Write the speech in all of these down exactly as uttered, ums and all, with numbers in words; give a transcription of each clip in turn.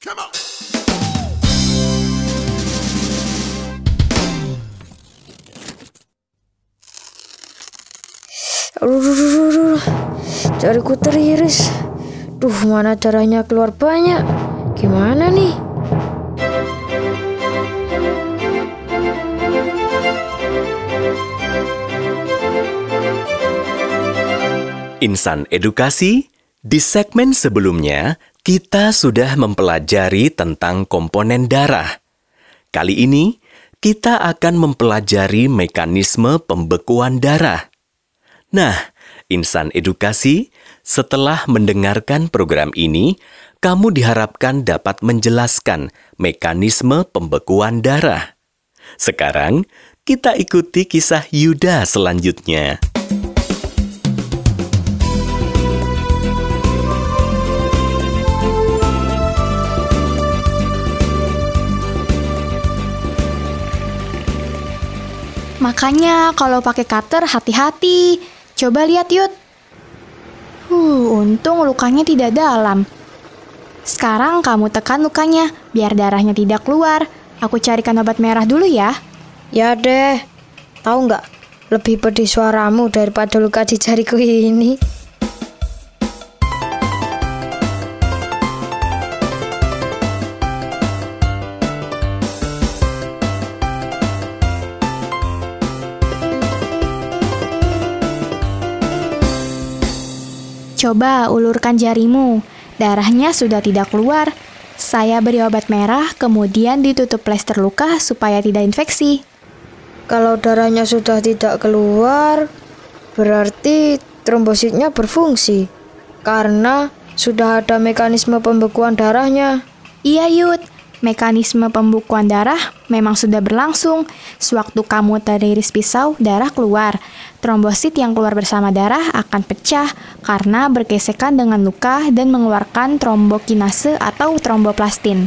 Come on. Aduh, aduh, aduh, aduh. Jariku teriris. Duh, mana darahnya keluar banyak. Gimana nih? Insan Edukasi, di segmen sebelumnya kita sudah mempelajari tentang komponen darah. Kali ini kita akan mempelajari mekanisme pembekuan darah. Nah, Insan Edukasi, setelah mendengarkan program ini, kamu diharapkan dapat menjelaskan mekanisme pembekuan darah. Sekarang, kita ikuti kisah Yuda selanjutnya. Makanya kalau pakai cutter hati-hati. Coba lihat, Yud. Huh, untung lukanya tidak dalam. Sekarang kamu tekan lukanya, biar darahnya tidak keluar. Aku carikan obat merah dulu ya. Ya deh. Tahu nggak? Lebih pedih suaramu daripada luka di jariku ini. Coba ulurkan jarimu. Darahnya sudah tidak keluar. Saya beri obat merah, kemudian ditutup plester luka supaya tidak infeksi. Kalau darahnya sudah tidak keluar, berarti trombositnya berfungsi. Karena sudah ada mekanisme pembekuan darahnya. Iya, Yud. Mekanisme pembekuan darah memang sudah berlangsung. Sewaktu kamu teriris pisau, darah keluar. Trombosit yang keluar bersama darah akan pecah karena bergesekan dengan luka dan mengeluarkan trombokinase atau tromboplastin.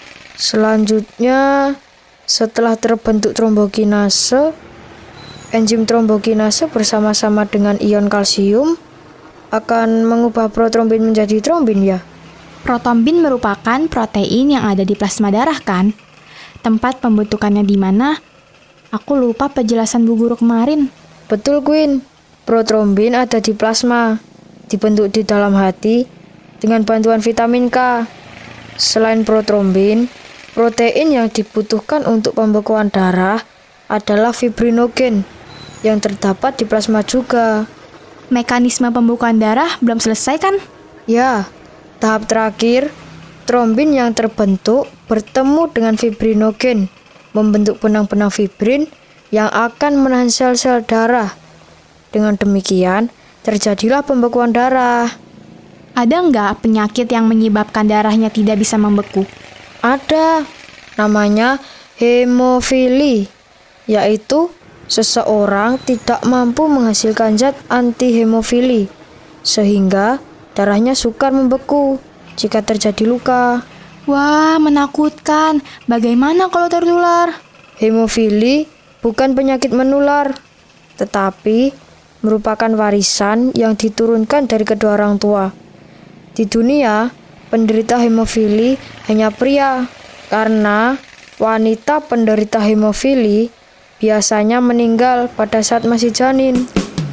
Selanjutnya, setelah terbentuk trombokinase, enzim trombokinase bersama-sama dengan ion kalsium akan mengubah protrombin menjadi trombin ya? Protrombin merupakan protein yang ada di plasma darah kan? Tempat pembentukannya di mana? Aku lupa penjelasan Bu Guru kemarin. Betul, Queen. Protrombin ada di plasma, dibentuk di dalam hati dengan bantuan vitamin K. Selain protrombin, protein yang dibutuhkan untuk pembekuan darah adalah fibrinogen yang terdapat di plasma juga. Mekanisme pembekuan darah belum selesai kan? Ya, tahap terakhir, trombin yang terbentuk bertemu dengan fibrinogen, membentuk benang-benang fibrin yang akan menahan sel-sel darah. Dengan demikian, terjadilah pembekuan darah. Ada nggak penyakit yang menyebabkan darahnya tidak bisa membeku? Ada, namanya hemofili, yaitu seseorang tidak mampu menghasilkan zat antihemofili, sehingga darahnya sukar membeku jika terjadi luka. Wah, menakutkan. Bagaimana kalau tertular? Hemofili bukan penyakit menular, tetapi merupakan warisan yang diturunkan dari kedua orang tua. Di dunia, penderita hemofili hanya pria, karena wanita penderita hemofili biasanya meninggal pada saat masih janin.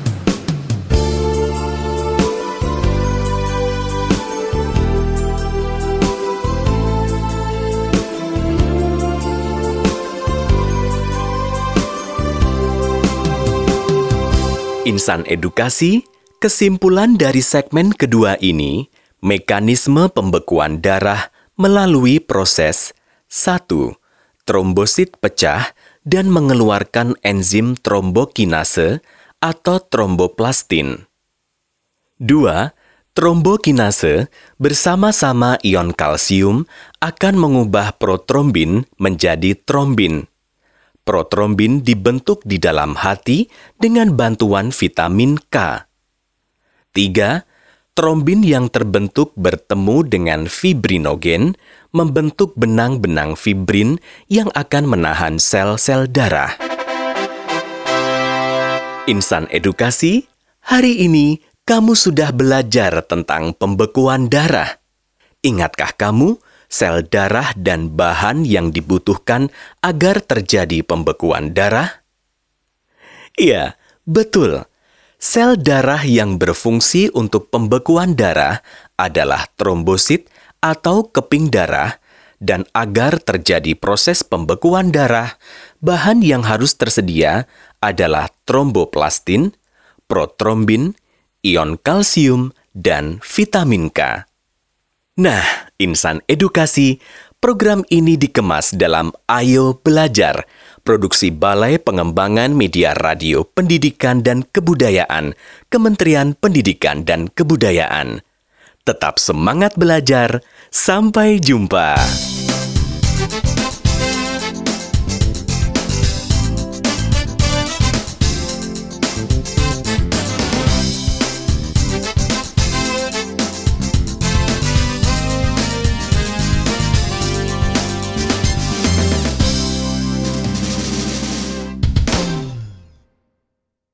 Insan Edukasi, kesimpulan dari segmen kedua ini, mekanisme pembekuan darah melalui proses satu. Trombosit pecah dan mengeluarkan enzim trombokinase atau tromboplastin. dua. Trombokinase bersama-sama ion kalsium akan mengubah protrombin menjadi trombin. Protrombin dibentuk di dalam hati dengan bantuan vitamin K. tiga. Trombin yang terbentuk bertemu dengan fibrinogen membentuk benang-benang fibrin yang akan menahan sel-sel darah. Insan Edukasi, hari ini kamu sudah belajar tentang pembekuan darah. Ingatkah kamu sel darah dan bahan yang dibutuhkan agar terjadi pembekuan darah? Iya, betul. Sel darah yang berfungsi untuk pembekuan darah adalah trombosit atau keping darah, dan agar terjadi proses pembekuan darah, bahan yang harus tersedia adalah tromboplastin, protrombin, ion kalsium, dan vitamin K. Nah, insan edukasi, program ini dikemas dalam Ayo Belajar, produksi Balai Pengembangan Media Radio Pendidikan dan Kebudayaan, Kementerian Pendidikan dan Kebudayaan. Tetap semangat belajar, sampai jumpa.